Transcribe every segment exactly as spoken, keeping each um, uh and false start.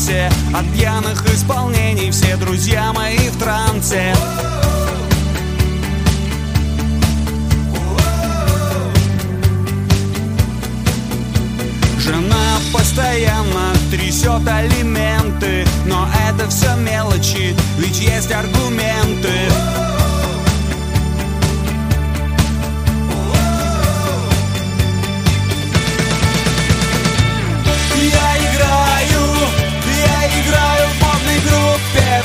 балансе. От пьяных исполнений все друзья мои в трансе. Жена постоянно трясет алименты, но это все мелочи, ведь есть аргументы. Я играю, я играю в модной группе.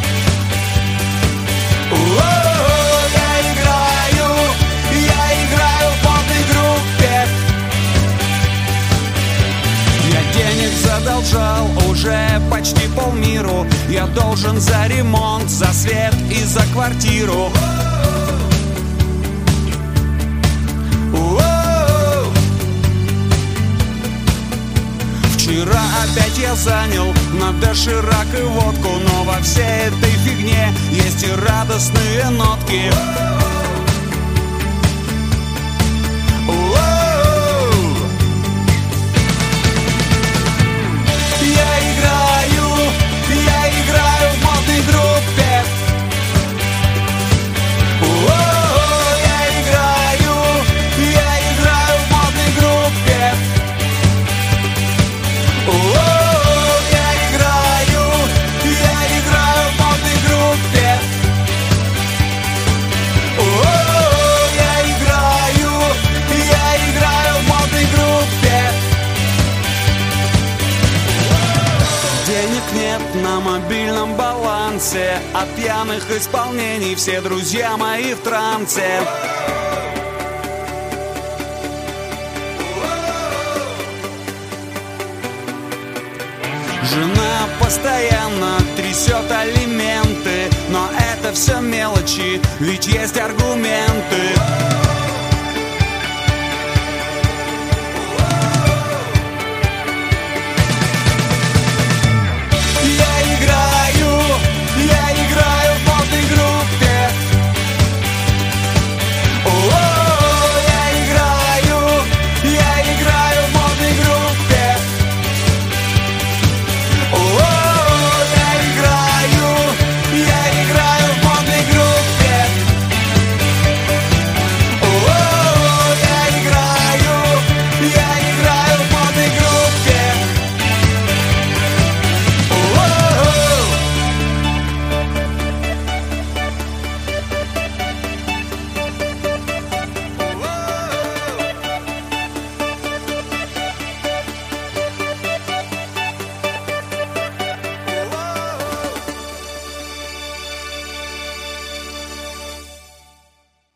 О-о-о, я играю, я играю в модной группе. Я денег задолжал уже почти полмиру. Я должен за ремонт, за свет и за квартиру. Вчера опять я занял на доширак и водку, но во всей этой фигне есть и радостные нотки. Я играю, я играю в модной группе. Я играю, я играю в модной группе. Я играю, я играю в модной группе. Я играю, я играю в модной группе. Денег нет на мобильном балансе. От пьяных исполнений все друзья мои в трансе. Жена постоянно трясет алименты, но это все мелочи, ведь есть аргументы.